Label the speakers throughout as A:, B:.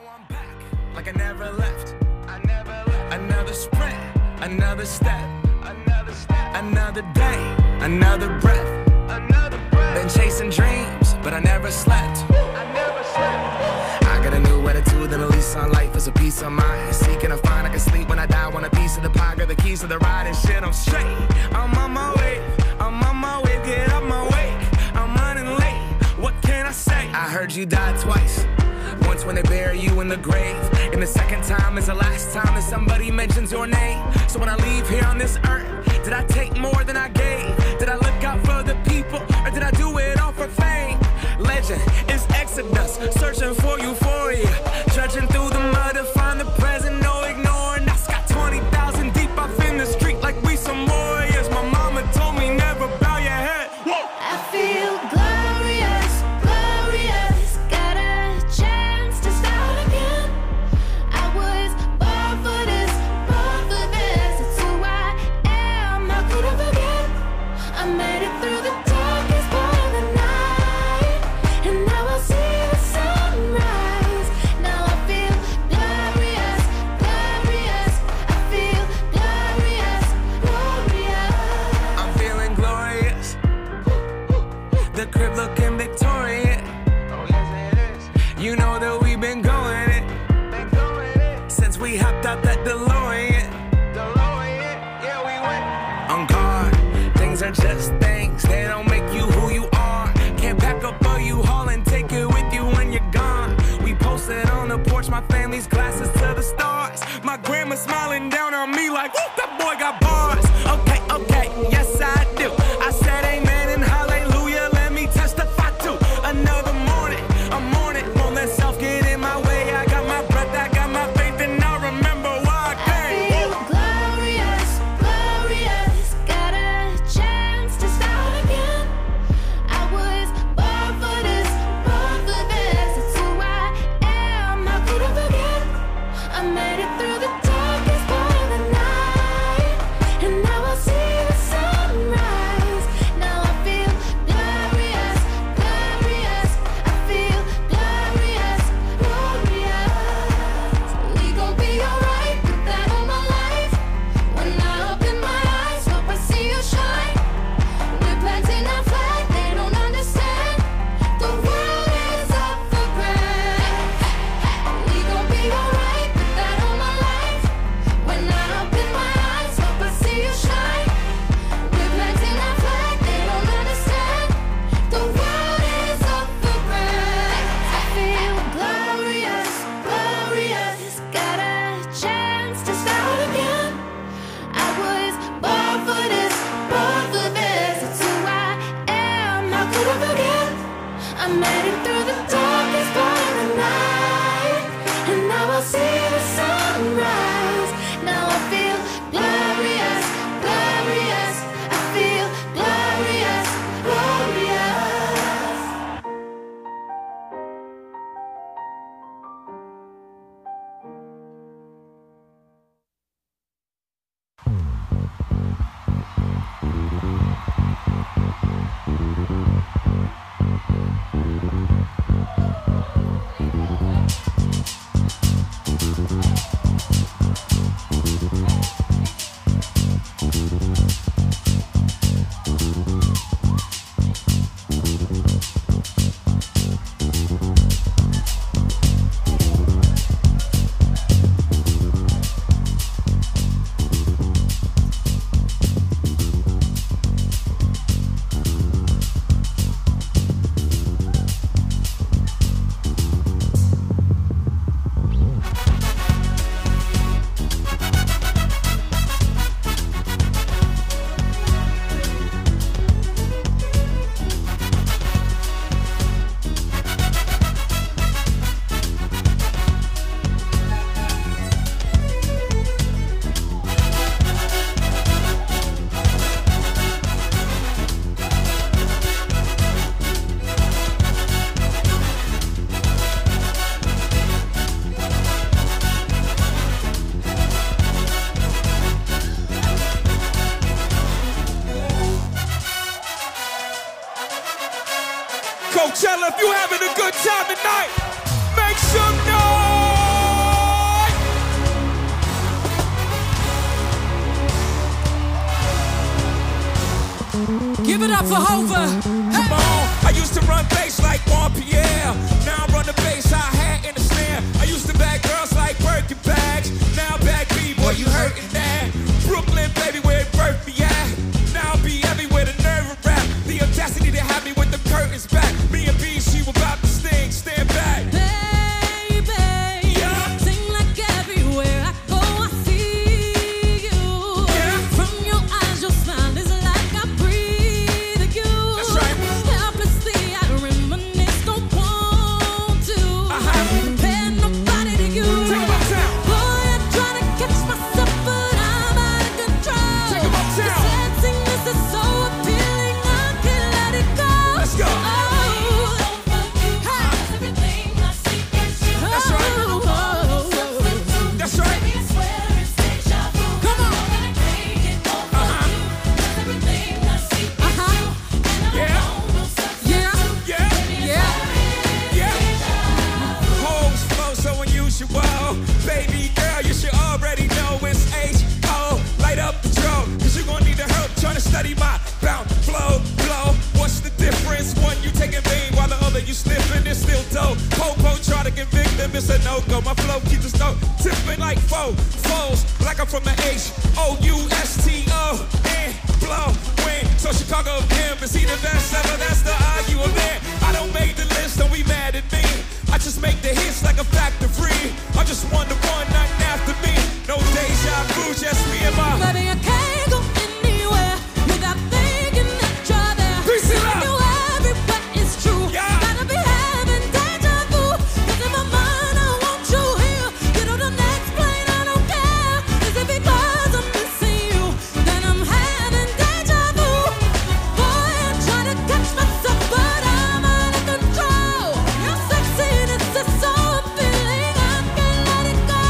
A: I'm back, like I never left. Another sprint, another step, another day, another breath. Been chasing dreams, but I never slept. I got a new attitude and a lease on life is a peace of mind. Seeking to find I can sleep when I die. Want a piece of the pie, got the keys to the ride and shit. I'm straight. I'm on my way. Get up my way. I'm running late. What can I say? I heard you died twice. Once when they bury you in the grave, and the second time is the last time that somebody mentions your name. So when I leave here on this earth, did I take more than I gave? Did I look out for the people, or did I do it all for fame? Legend is Exodus, searching for euphoria, trudging through the mud to find the present, no ignoring. I got 20,000 deep off in the street like we some warriors. My mama told me never bow your head. Whoa.
B: I feel glorious, glorious. Got a chance to start again. I was born for this, born for this. It's who I am. How could I forget? I made it through the darkest part of the night, and now I see the sunrise. Now I feel glorious, glorious. I feel glorious, glorious.
A: I'm feeling glorious. The crib looking Victorian. Oh yes it is. You know that we've been going it. Since we hopped out that DeLorean. Yeah we went. On guard, things are just things. They don't make you who you are. Can't pack up a U-Haul and take it with you when you're gone. We posted on the porch, my family's glasses to the stars. My grandma smiling down on me like, whoop, that boy got bars. Okay, yes I do. I said amen and hallelujah, let me testify to another morning. A morning, won't let self get in my way. I got my breath, I got my faith, and I remember why I
B: I
A: came.
B: feel glorious, glorious. Got a chance to start again. I was born for this, born for this. It's who I am. How could I forget? I made it through the darkest part of the night, and now I see the sunrise. Now I feel glorious, glorious. I feel glorious, glorious. We gon' be alright, put that on my life. When I open my eyes, hope I see you shine. We're planting our flag, they don't understand. The world is up for grabs. We gon' be alright, put that on my life. When I open my eyes, hope I see you shine. We're planting our flag, they don't understand. The world is up for grabs. I feel glorious, glorious. Got a chance to start again. I was born for this, born for this. It's who I am. How could I forget? I made it through the darkest part of the night, and now I see the sunrise. Now I feel glorious, glorious. I feel glorious, glorious.
C: Coachella, if you having a good time tonight, make some noise!
A: Give it up for Hova. Hey. Come on, I used to run bass like Juan Pierre. Now I run the bass, hi-hat, and the snare. I used to bag girls like Birkin bags. Now bag B-boy, you hurting that. Brooklyn, baby, where it birthed me at. Now I'll be everywhere, the nerve of rap. The audacity to have me with the curtains back. Me and B, she was about to sting, stand back.
B: Baby, yeah. Sing like everywhere I go, I see you. Yeah. From your eyes, your smile is like I breathe you.
A: That's right.
B: Helplessly, I reminisce, don't want to compare nobody to you.
A: Take 'em uptown.
B: Boy, I try to catch myself, but I'm out of control.
A: Take 'em uptown.
B: Your sexiness is so appealing, I can't let it go.
A: Let's go.
B: That's
A: right. That's right.
B: Come on.
A: Hoes flow so unusual. Baby girl, you should already know it's H.O. Light up the draw, cause you gon' need the help trying to study my bounce, flow, blow. What's the difference? One you taking vein while the other you sniffing, it's still dope. Popo try to convict them, it's a no-go. My flow keeps the stove tipping like foes, like I'm from the H-O-U-S-T-O. And blow, win. So Chicago him, is he the best ever? That's the argument. I don't make the list, don't be mad at me. I just make the hits like a factory. I'm just one to one, nothing after me. No deja vu, just me and my.
B: Baby, I can't go anywhere without thinking that you're there.
A: Peace it up.
B: You everywhere, it's true.
A: Yeah.
B: Gotta be having deja vu. 'Cause in my mind, I want you here. Get on the next plane, I don't care. 'Cause if because I'm missing you, then I'm having deja vu. Boy, I try to catch myself, but I'm out of control. Your sexiness is so appealing, I can't let it go.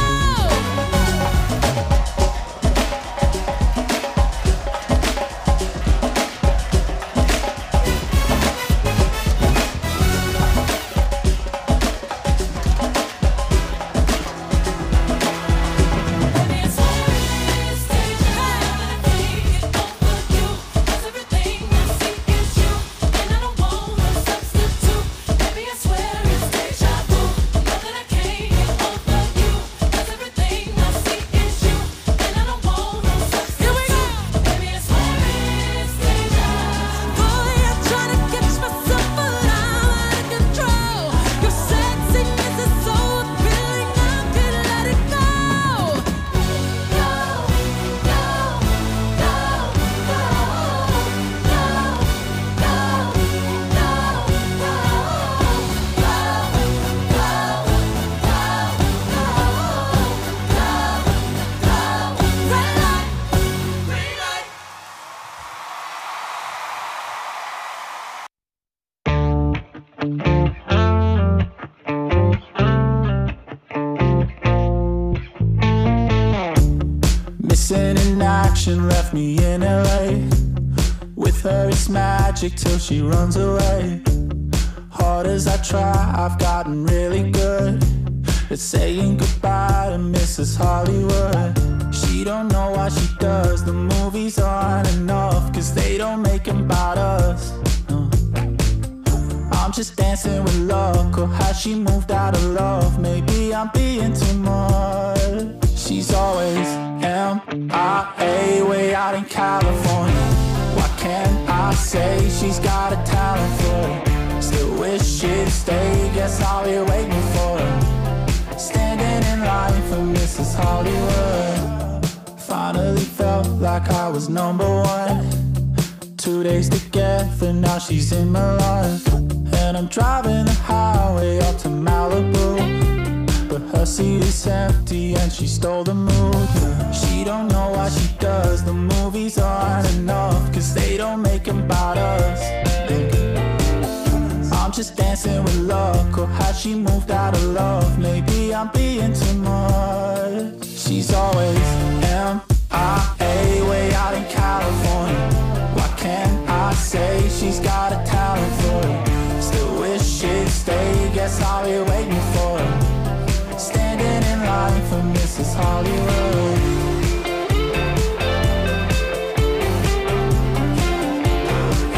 C: Missing in action left me in LA. With her it's magic till she runs away. Hard as I try, I've gotten really good at saying goodbye to Mrs. Hollywood. She don't know what she does, the movies aren't enough, 'cause they don't make them about us. No. I'm just dancing with luck, or has she moved out of love? Maybe I'm being too much. She's always MIA, way out in California. What can I say? She's got a talent for it. Still wish she'd stay, guess I'll be waiting for her. Standing in line for Mrs. Hollywood. Finally felt like I was number one. 2 days together, now she's in my life. And I'm driving the highway up to Malibu, but her seat is empty and she stole the mood. She don't know what she does, the movies aren't enough, 'cause they don't make them about us. I'm just dancing with luck, or has she moved out of love? Maybe I'm being too much. She's always MIA, way out in California. What can I say? She's got a talent for it. Still wish she'd stay, guess I'll be waiting for her. Standing in line for Mrs. Hollywood.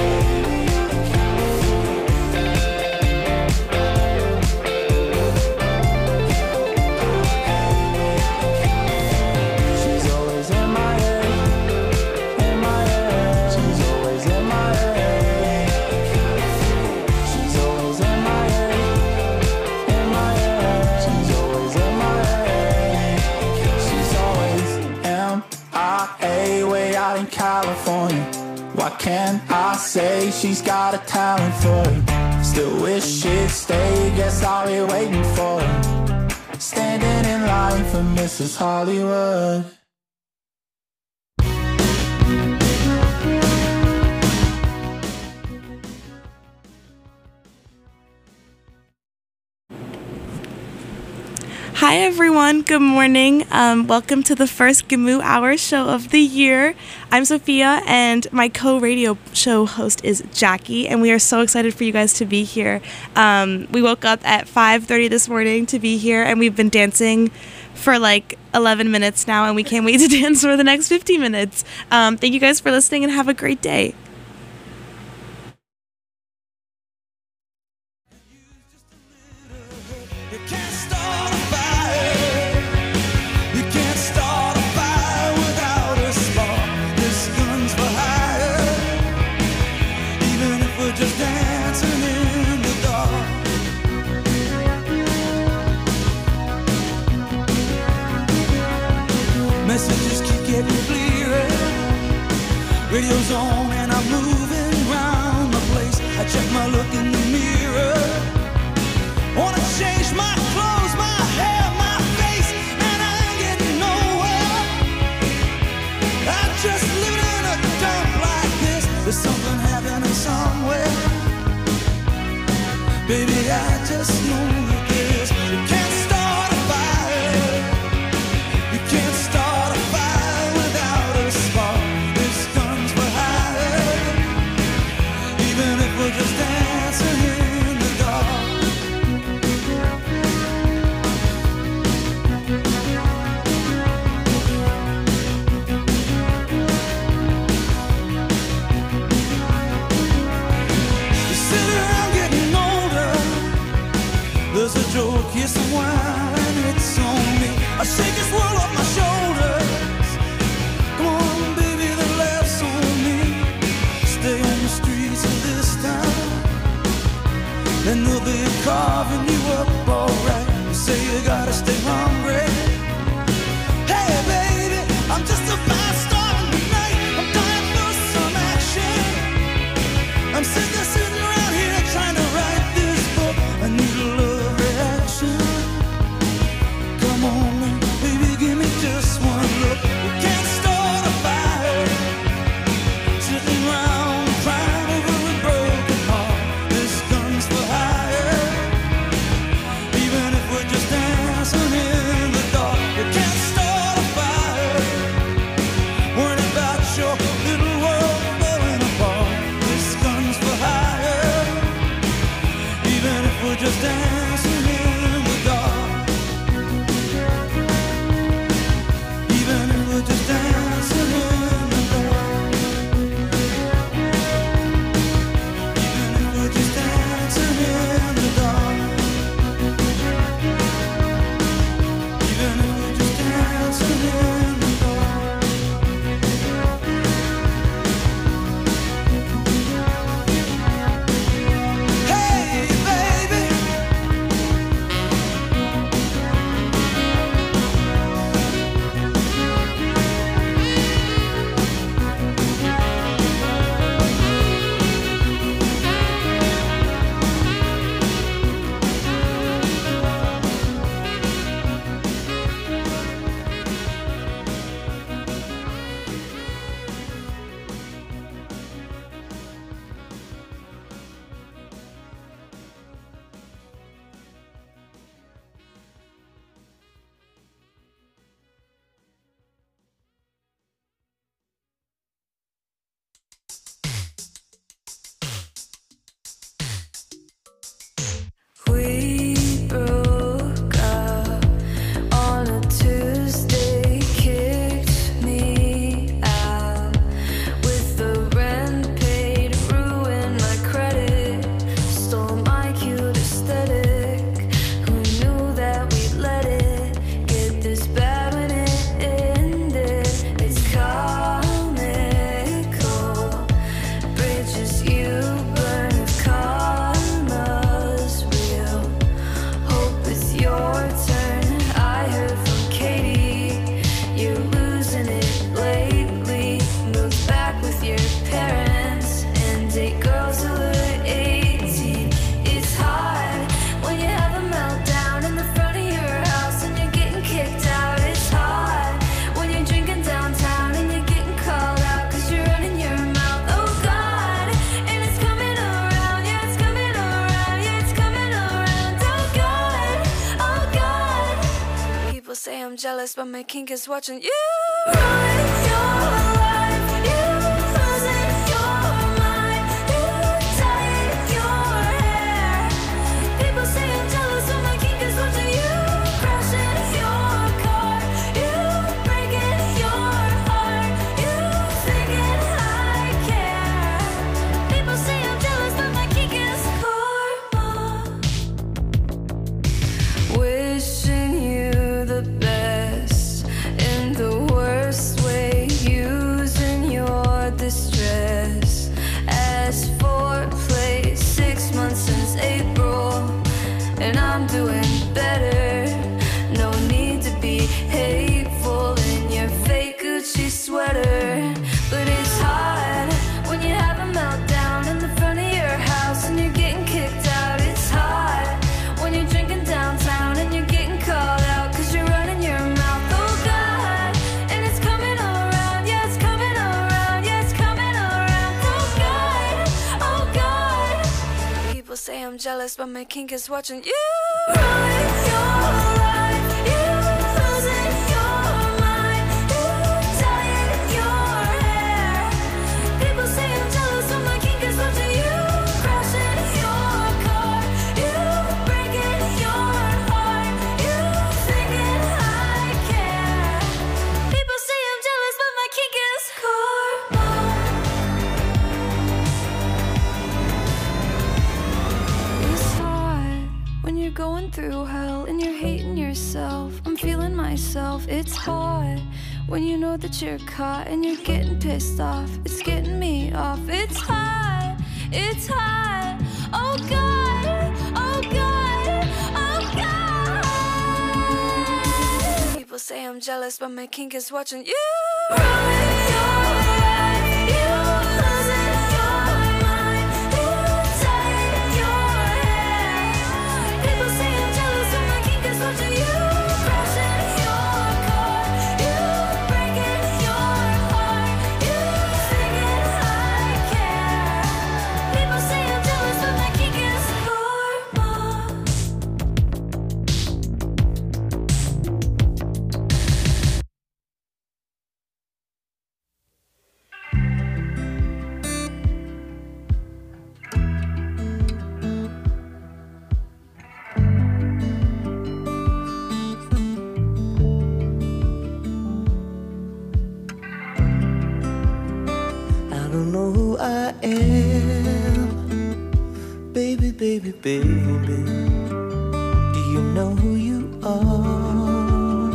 C: out in California. What can I say? She's got a talent for it. Still wish she'd stay, guess I'll be waiting for her. Standing in line for Mrs. Hollywood.
D: Hi everyone, good morning. Welcome to the first GMOO Hour show of the year. I'm Sophia and my co-radio show host is Jackie, and we are so excited for you guys to be here. We woke up at 5:30 this morning to be here, and we've been dancing for like 11 minutes now, and we can't wait to dance for the next 50 minutes. Thank you guys for listening and have a great day.
C: Messages keep getting clearer. Radio's on and I'm moving around the place. I check my look in the mirror. Wanna change my clothes, my hair, my face, and I ain't getting nowhere. I'm just living in a dump like this. There's something happening somewhere. Baby, I just know that this. You can't start a fire. You can't start a fire without a spark. This guns for hire. Even if we're just dancing in the dark. You sit around getting older. There's a joke, yes, a wine, it's on me. I shake this world off my shoulders. Come on, baby, the laughs on me. Stay on the streets of this town, and they'll be carving you up alright. You say you gotta stay hungry. Hey, baby, I'm just a fast star tonight. I'm dying for some action. I'm sitting around here trying to write this book. I need a love reaction.
B: jealous, but my kink is watching you ruin your life. You losing your mind. You tying your hair. People say I'm jealous, but my kink is watching you crashing your car. You breaking your heart. You thinking I care. People say I'm jealous, but my kink is karma. Wishing you the best in the worst way, using your distress as foreplay. 6 months since April, and I'm doing better. No need to be hateful in your fake Gucci sweater. But it's hard when you have a meltdown in the front of your house and you're getting kicked out. It's hard when you're drinking downtown and you're getting called out cause you're running your mouth. Oh God, and it's coming around. Yeah, it's coming around. Yeah, it's coming around. Oh God, oh God. People say I'm jealous, but my kink is watching you ruin your life. You losing your mind. You tying your hair. People say I'm jealous, but my kink is watching you crashing your car. You breaking your heart. You thinking I care. People say I'm jealous, but my kink is karma. It's hard when you're going through hell and you're hating yourself. I'm feeling myself. It's hard when you know that you're caught and you're getting pissed off. It's getting me off. It's hard. It's hard. Oh God. Oh God. Oh God. People say I'm jealous, but my kink is watching you ruin your life. You losing your mind. You tying your hair. People say I'm jealous, but my kink is watching you crashing your car. You breaking your heart. You thinking I care. People say I'm jealous, but my kink is karma.
E: I don't know who I am, baby, baby, baby. Do you know who you are?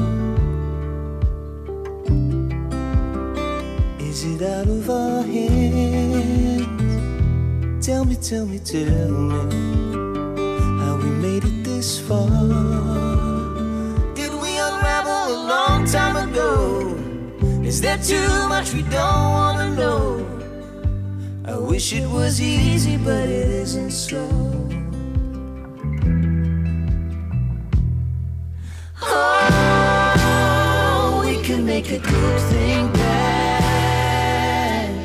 E: Is it out of our hands? Tell me, tell me, tell me how we made it this far. Did we unravel a long time ago? Is there too much we don't wanna know? I wish it was easy, but it isn't so. Oh, we can make a good thing bad.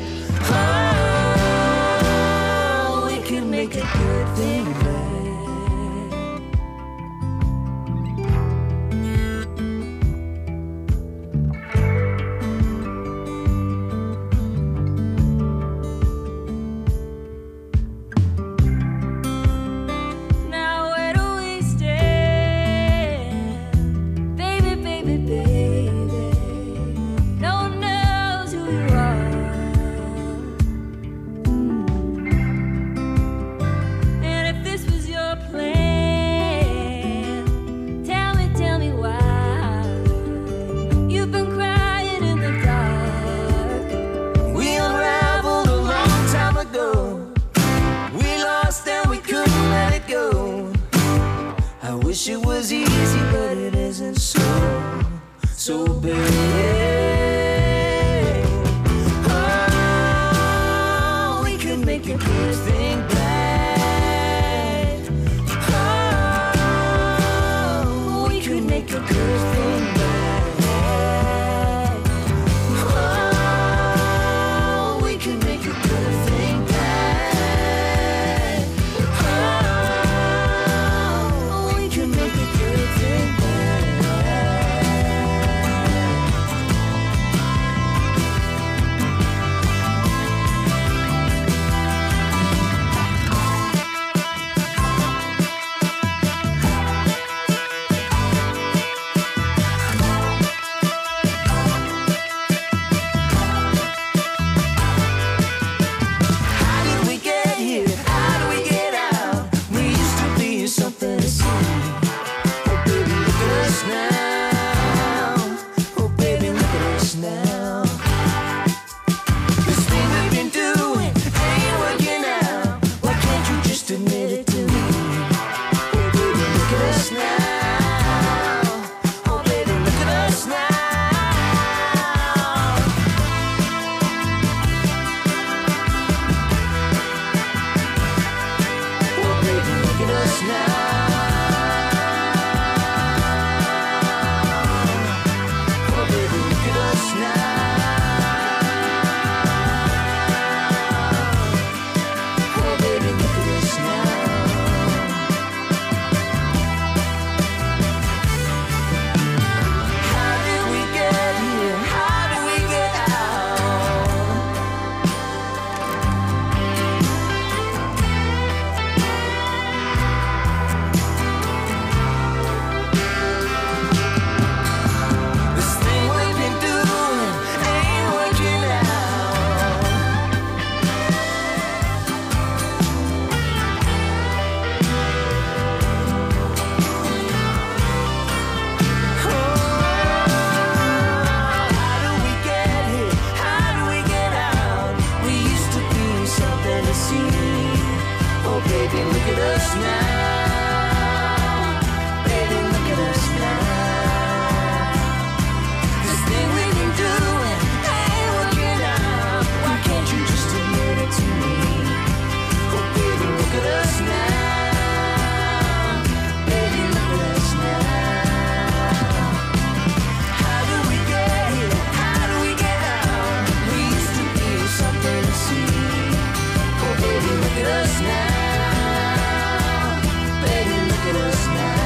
E: Oh, we can make a good thing bad.
B: Now where do we stand? Baby, baby, baby. No one knows who you are. And if this was your plan, tell me why. You've been crying in the dark.
E: We unraveled a long time ago. We lost and we couldn't let it go. I wish it was easy, but it isn't so. So baby, oh, we can make a good thing bad. Oh, we can make a good thing bad. Oh, we can make a good thing bad. Oh, we can make a good thing bad. baby, look at us now. Baby, look at us now. This thing we've been doing ain't working out. Why can't you just admit it to me? Oh, baby, look at us now. Baby, look at us now. How do we get here? How do we get out? We used to be something to see. Oh, baby, look at us now. Baby, look at us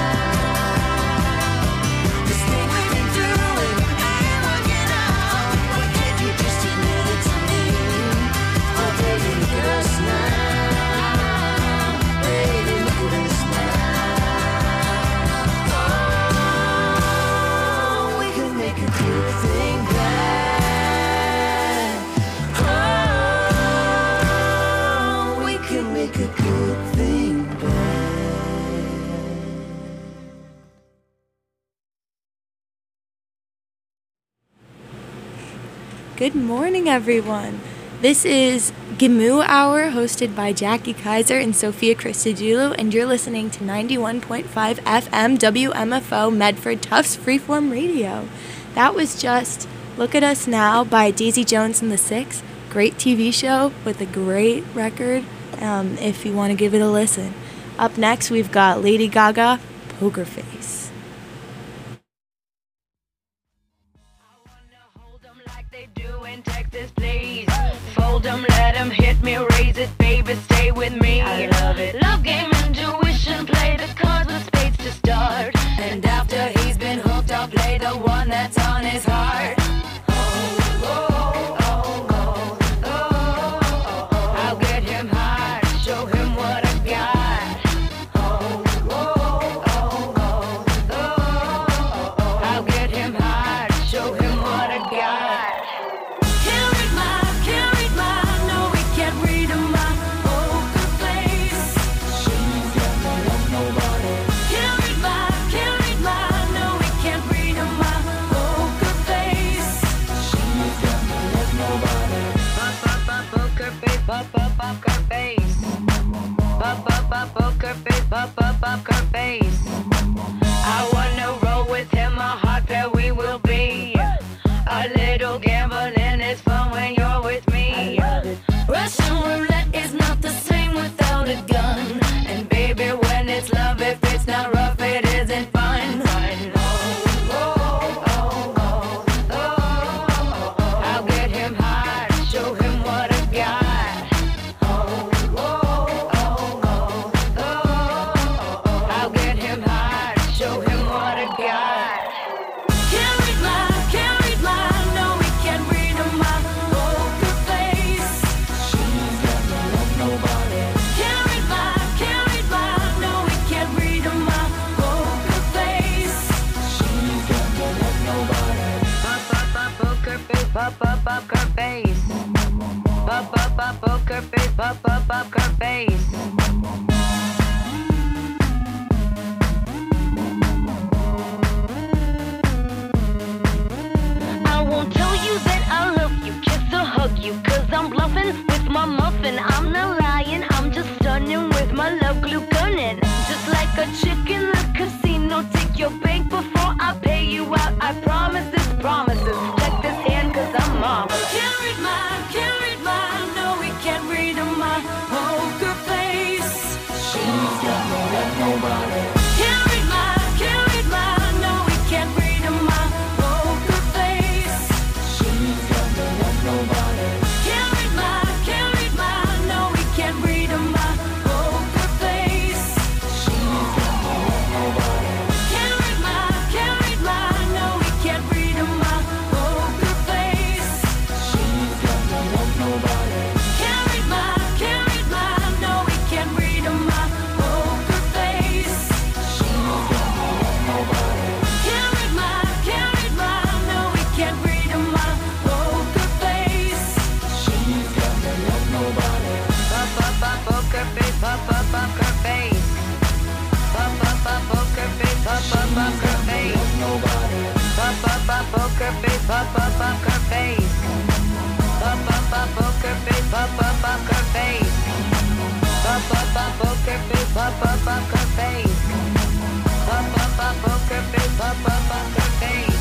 E: now. This thing we've been doing ain't working out. Why can't you just admit it to me? Oh, baby, look at us now. Baby, look at us now. Oh, we can make a good thing back. Oh, we can make a good thing back.
D: Good morning, everyone. This is GMU Hour, hosted by Jackie Kaiser and Sophia Christodoulou, and you're listening to 91.5 FM WMFO Medford Tufts Freeform Radio. That was just Look at Us Now by Daisy Jones and the Six. Great TV show with a great record, if you want to give it a listen. Up next, we've got Lady Gaga, Poker Face.
F: Hold 'em like they do in Texas, please. Fold 'em, let 'em hit me, raise it, baby, stay with me. I love it. Love game, intuition, play the cards with spades to start. And after he's been hooked, I'll play the one that's on his heart. I'll get him hard, show him what I got. I'll get him hard, show him what I got. Can't read my, no, we can't read my poker face. She's got no love, nobody. Can't read my, no, we can't read my poker face. She's got no love, nobody. Poker face, poker face. Poker face, poker face. I wanna roll with him, a hot pair we will be. A little gambling is fun when you're with me. Russian roulette is not the same without a gun. And baby, when it's love, if it's not rough, it isn't fun. I'll get him hard, show him what I got. I'll get him hard, show him what I got. Can't read my, no, we can't read my poker face. She's got no love, nobody. Can't read my, no, we can't read my poker face. She's got no love, nobody. Poker face, poker face. Poker face, poker face. I won't tell you that I love you, kiss or hug you, 'cause I'm bluffing with my muffin. I'm not lying, I'm just stunning with my love glue gunning. Just like a chick in the casino, take your bank before I pay you out. I promise this promises. Check this hand, 'cause I'm marvelous. Can't read my, no, we can't read my poker face. She's got no love, nobody. Can't read my, no, we can't read my poker face. She's got no love, nobody. Can't read my, no, we can't read my poker face. She's got no love, nobody. Can't read my, no, we can't read my poker face. She's got no love, nobody. Can't read my, no, we can't read my poker face. She's got no love, nobody. Can't read my, no, we can't read my poker face. She's got no love, nobody. Poker face, poker face. Poker face, poker face. Nobody. Poker face, poker face. Poker face, poker face. poker face, poker face. Poker face, poker face.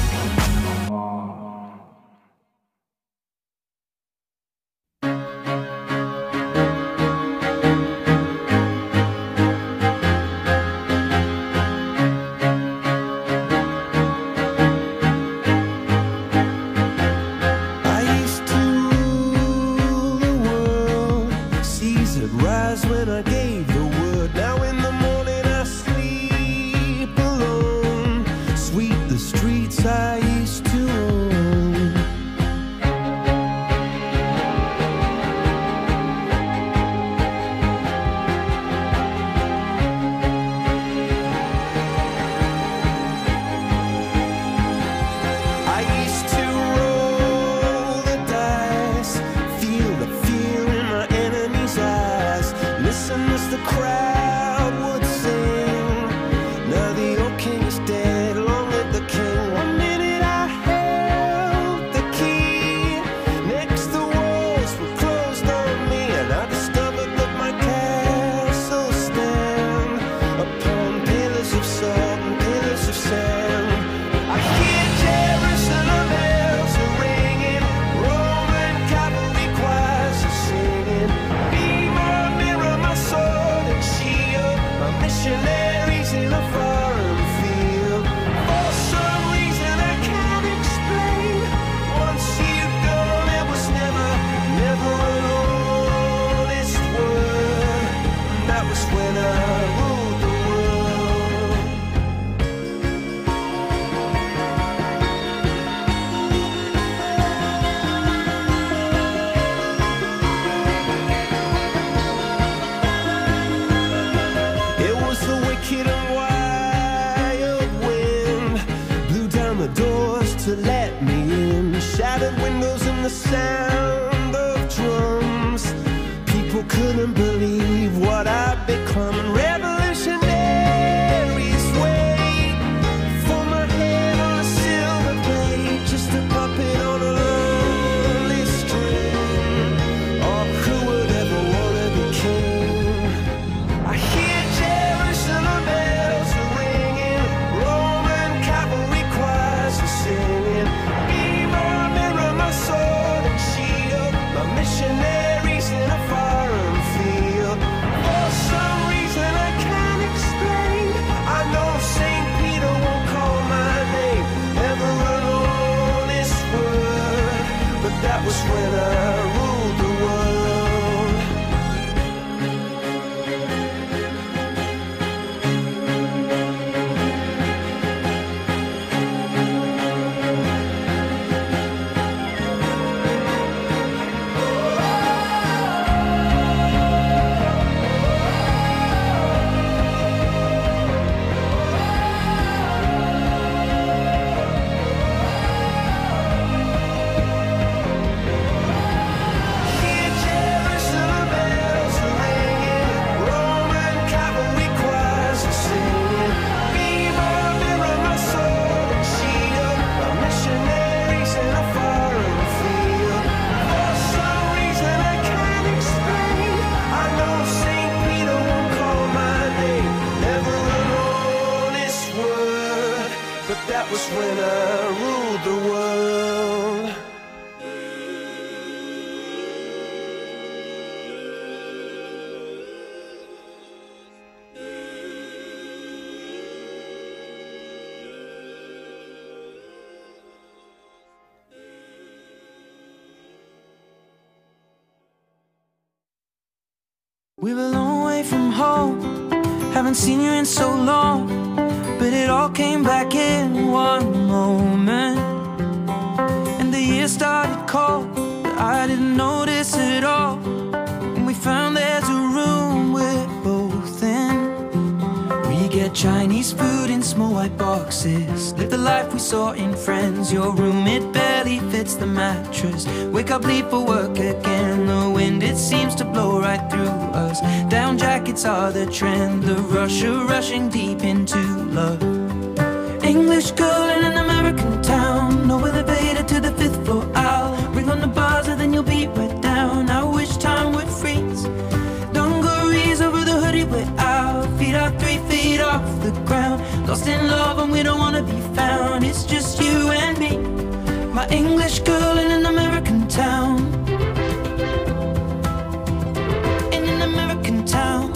G: We were a long way from home, haven't seen you in so long, but it all came back in one moment. And the year started cold, but I didn't notice it all. And we found there's a room we're both in. We get Chinese food in small white boxes, live the life we saw in Friends. Your room, it barely fits the mattress. Wake up, leave for work again. The wind, it seems to blow right through us. Down jackets are the trend, the rushing deep into love. English girl in an American town, no elevator to the 5th floor. I'll ring on the buzzer, then you'll be right down. I wish time would freeze. Dungarees over my English girl in an American town. In an American town.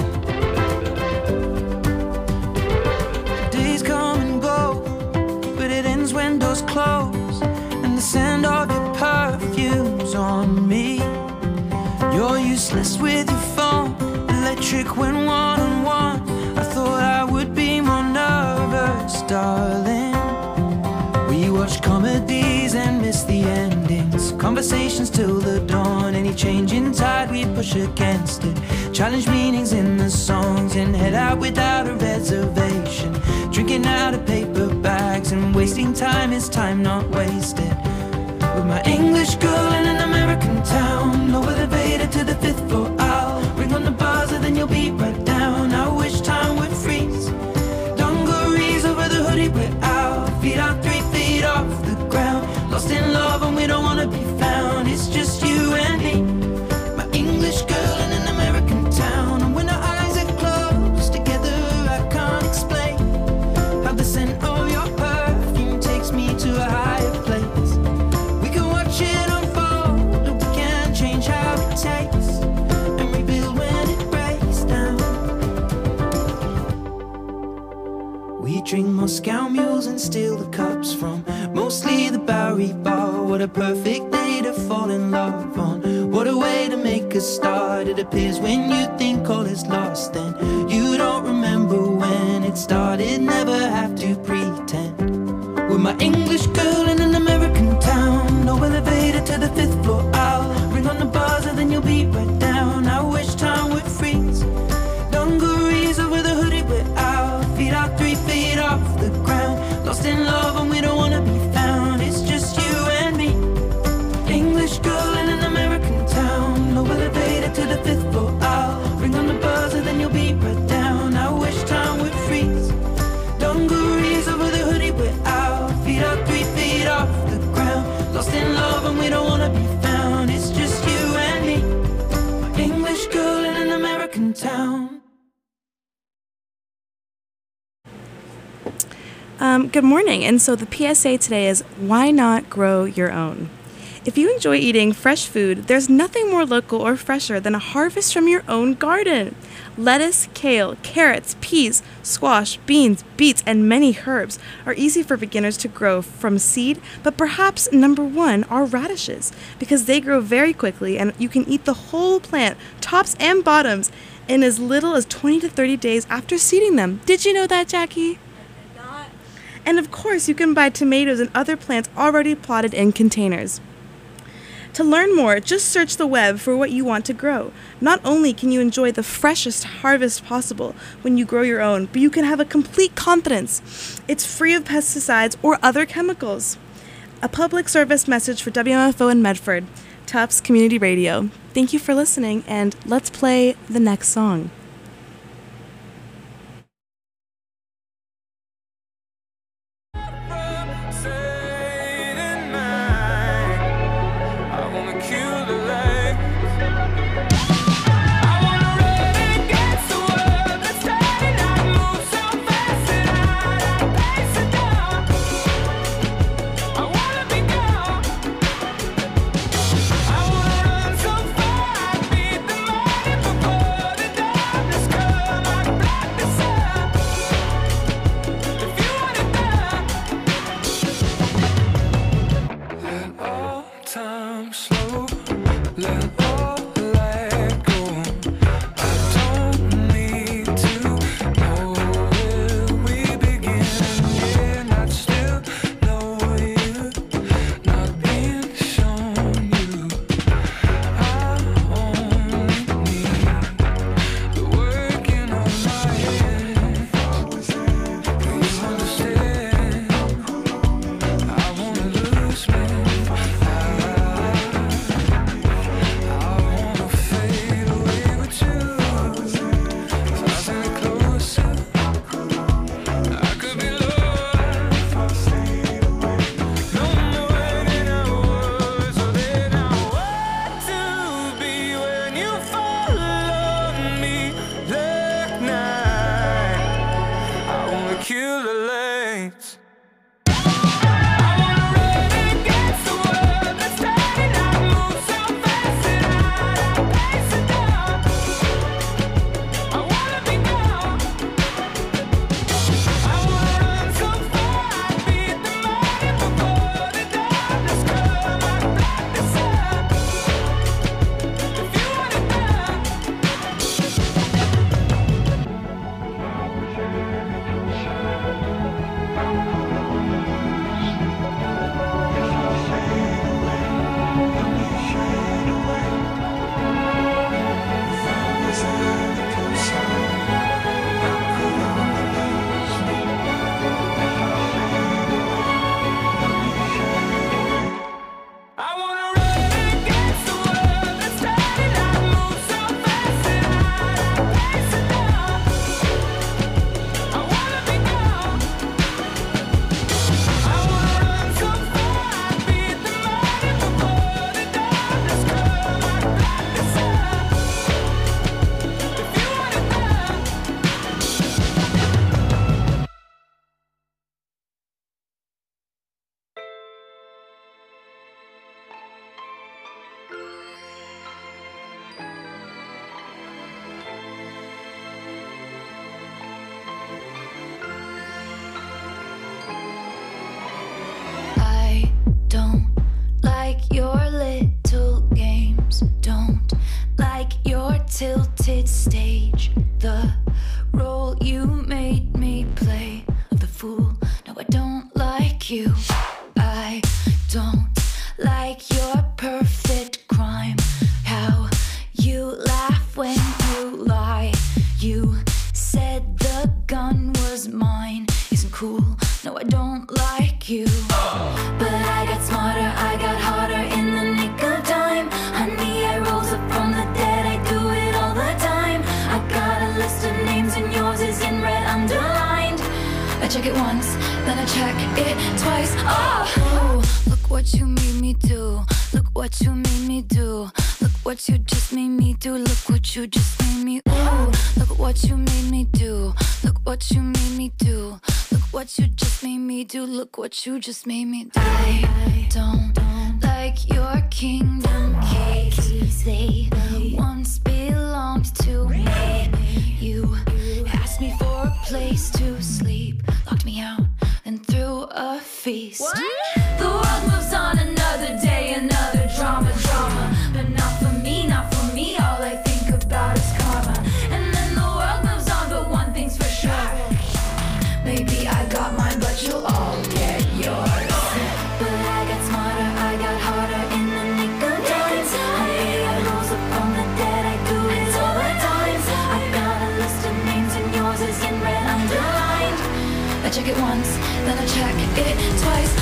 G: Days come and go, but it ends when doors close, and the scent of your perfume's on me. You're useless with your phone, electric when one-on-one. I thought I would be more nervous, darling. We watch comedies and miss the endings, conversations till the dawn. Any change in tide we push against it, challenge meanings in the songs, and head out without a reservation, drinking out of paper bags, and wasting time is time not wasted. With my English girl in an American town, no elevator to the 5th floor. I'll ring on the buzzer, then you'll be right down. I wish time would freeze. Dungarees over the hoodie, we're out, feet out 3 feet off the ground. Lost in love and we don't wanna be found. It's just you and me, my English girl in an American town. And when our eyes are closed together, I can't explain how the scent of your perfume takes me to a higher place. We can watch it unfold, but we can't change how it tastes, and rebuild when it breaks down. We drink Moscow mules and steal the cups from mostly the Bowery Bar. What a perfect day to fall in love on. What a way to make a start. It appears when you think all is lost, then you don't remember when it started. Never have to pretend. With my English girl in an American town, no elevator to the 5th floor. I'll ring on the buzzer, then you'll be right down. I wish time would freeze. Dungarees over the hoodie, we're out, feet out 3 feet off the ground. Lost in love and we don't wanna be found. It's just you and me, English girl in an American town. No elevator to the 5th floor. I'll ring on the buzzer, then you'll be right down. I wish time would freeze. Dungarees over the hoodie, we're out, feet out 3 feet off the ground. Lost in love and we don't wanna be found. It's just you and me, my English girl in an American town.
D: Good morning. And so the PSA today is, why not grow your own? If you enjoy eating fresh food, there's nothing more local or fresher than a harvest from your own garden. Lettuce, kale, carrots, peas, squash, beans, beets, and many herbs are easy for beginners to grow from seed, but perhaps number one are radishes, because they grow very quickly and you can eat the whole plant, tops and bottoms, in as little as 20 to 30 days after seeding them. Did you know that, Jackie? And of course, you can buy tomatoes and other plants already plotted in containers. To learn more, just search the web for what you want to grow. Not only can you enjoy the freshest harvest possible when you grow your own, but you can have a complete confidence it's free of pesticides or other chemicals. A public service message for WMFO in Medford, Tufts Community Radio. Thank you for listening, and let's play the next song.
A: Kill the lights. I wanna run against the wall.
B: don't like your tilted stage. The role you made me play of the fool. No, I don't like you. I don't like your perfect crime. How you laugh when you lie. You said the gun was mine. Isn't cool. No, I don't like you. But I got smarter, I got harder in the nick of time. Honey, I rose up from the dead, I do it all the time. I got a list of names and yours is in red underlined. I check it once, then I check it twice. Oh, look what you made me do. Look what you made me do. Look what you just made me do. Look what you just made me. Ooh, look what you made me do. Look what you made me do. Look what you just made me do. Look what you just made me do. I don't like your kingdom keys. They once belonged to me. You asked me for a place to sleep, locked me out, and threw a feast. What? The world moves on, another day, another drama. But not for me, not for me. All I think about is karma. And then the world moves on, but one thing's for sure. Maybe I got mine, but you'll all get yours. But I got smarter, I got harder in the nick of time. Honey, I rose up from the dead, I do it all the time. I got a list of names and yours is in red underlined. I check it once, then I check it twice.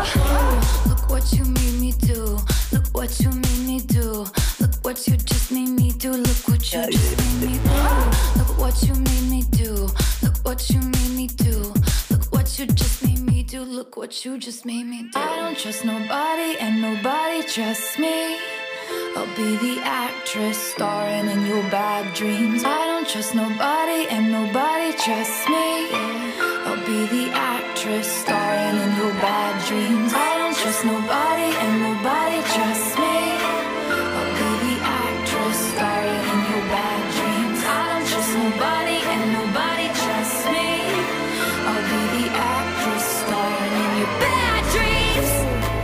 B: Oh, look what you made me do. Look what you made me do. Look what you just made me do. Look what you just made me do. Look what you made me do. Look what you made me do. Look what you just made me do. Look what you just made me do. I don't trust nobody and nobody trusts me. I'll be the actress starring in your bad dreams. I don't trust nobody and nobody trusts me. I'll be the actress starring in your bad dreams. I don't trust nobody and nobody trusts me. I'll be the actress starring in your bad dreams. I don't trust nobody and nobody trusts me. I'll be the actress starring in your bad dreams.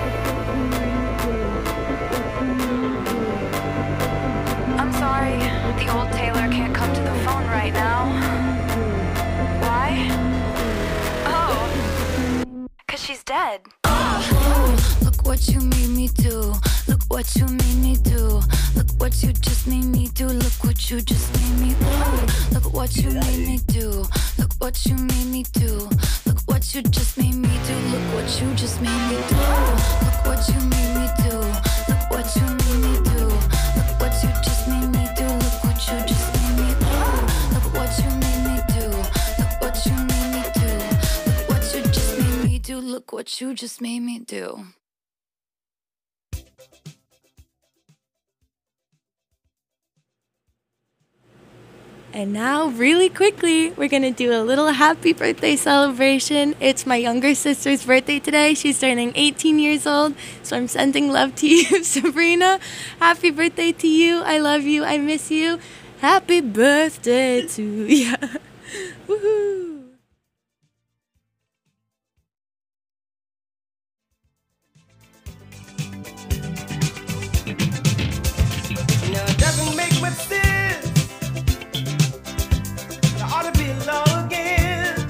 B: I'm sorry, the old Taylor can't come to the phone right now. Why? Oh, 'cause she's dead. Oh, look what you made me do. Look what you made me do. Look what you just made me do. Look what you just made me do. Look what you made me do. Look what you made me do. Look what you just made me do. Look what you just made me do. Look what you made me do. Look what you made me do. Look what you just made me do. Look what you just made me do. Look what you made me do. Look what you made me do. Look what you just made me do. Look what you just made me do.
D: And now, really quickly, we're going to do a little happy birthday celebration. It's my younger sister's birthday today. She's turning 18 years old, so I'm sending love to you, Sabrina. Happy birthday to you. I love you. I miss you. Happy birthday to you. Woohoo.
E: Now it doesn't make much sense. There ought to be a law against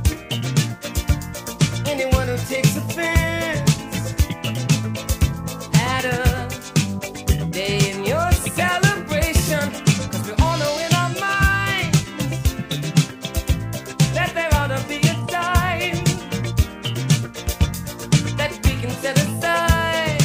E: anyone who takes offense at a day in your celebration. 'Cause we all know in our minds that there ought to be a time that we can set aside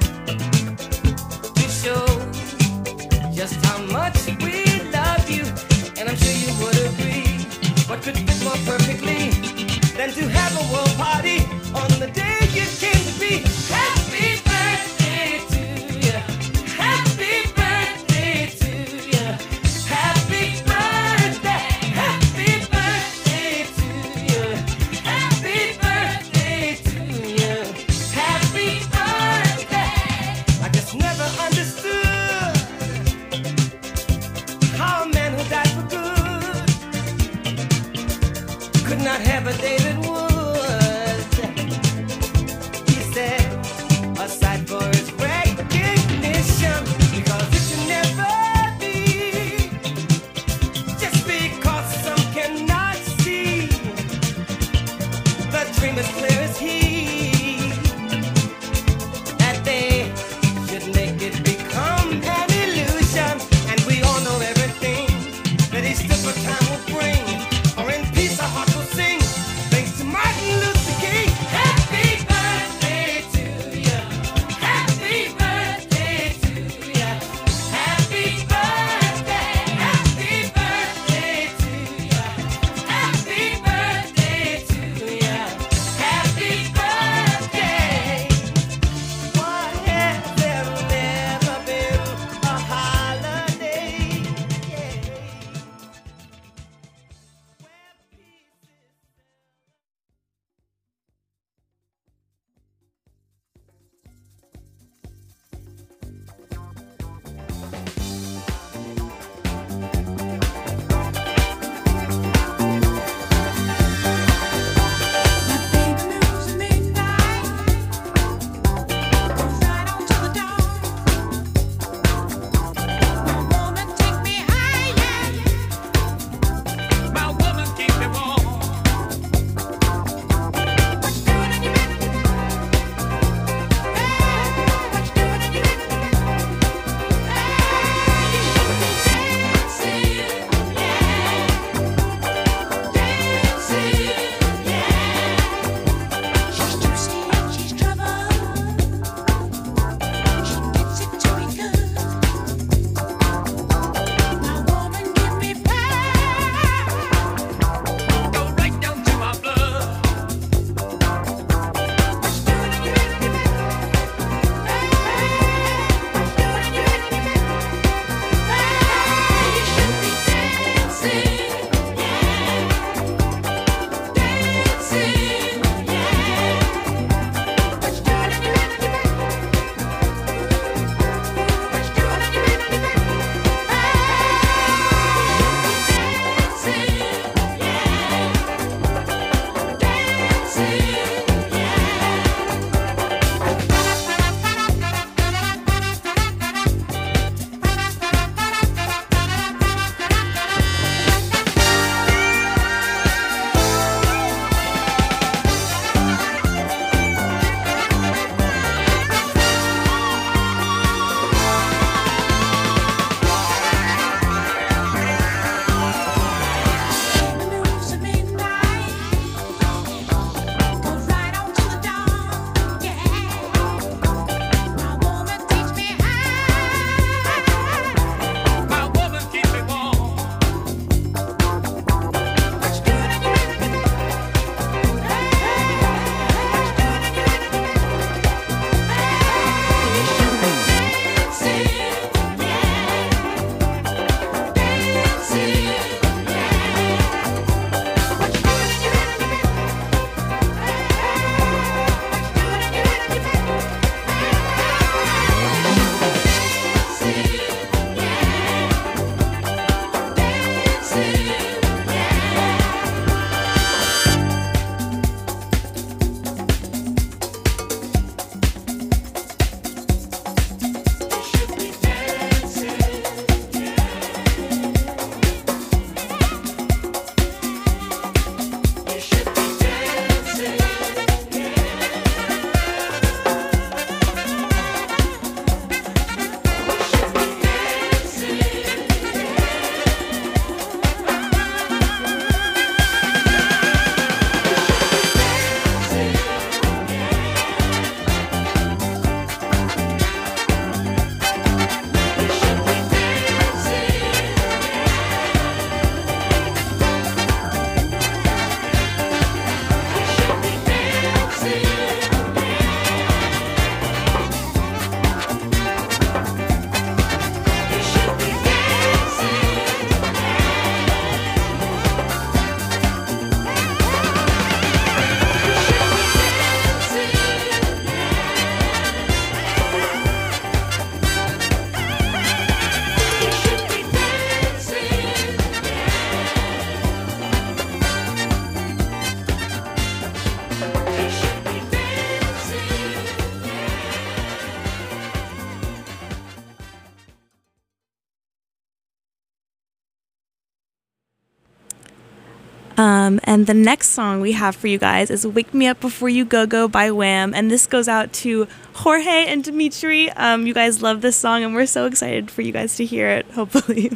E: to show just how much we love you. And I'm sure you would agree, what could fit more perfectly than to have a world party on the day you came to be. Happy birthday to you. Happy birthday to you. Happy birthday. Happy birthday to you. Happy birthday to you. Happy birthday. I just never understood
D: And the next song we have for you guys is Wake Me Up Before You Go Go by Wham. And this goes out to Jorge and Dimitri. You guys love this song, and we're so excited for you guys to hear it, hopefully.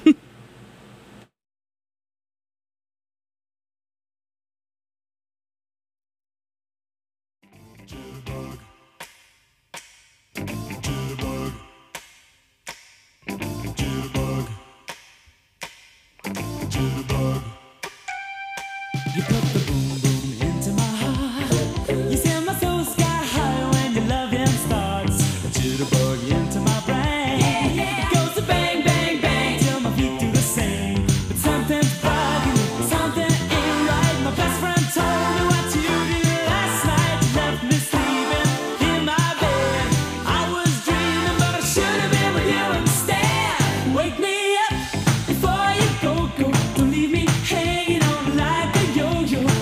C: You put the boom boom into my heart. You send my soul sky high when your loving starts. A jitterbug into my brain. It goes to bang bang bang till my feet do the same. But something's bugging me, something ain't right. My best friend told me what you did last night. You left me sleeping in my bed. I was dreaming, but I should have been with you instead. Wake me up before you go go. Don't leave me hanging on like a yo-yo.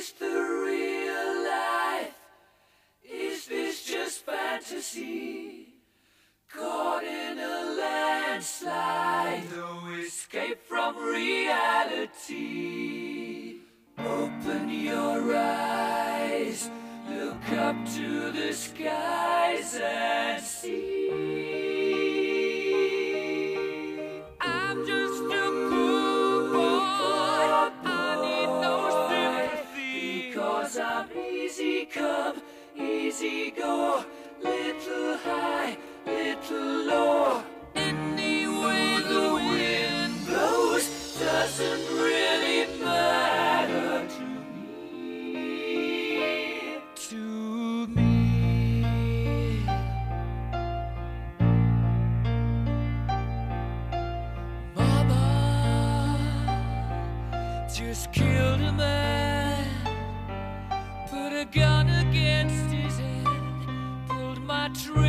H: this the real life? Is this just fantasy? Caught in a landslide, no escape from reality. Open your eyes, look up to the skies and see. I'm just a poor boy, I need no sympathy, because I'm easy come, easy go, little high, little low. Any way the wind blows doesn't really matter to me. To me. Mama just killed a man, put a gun against his head, pulled my trigger.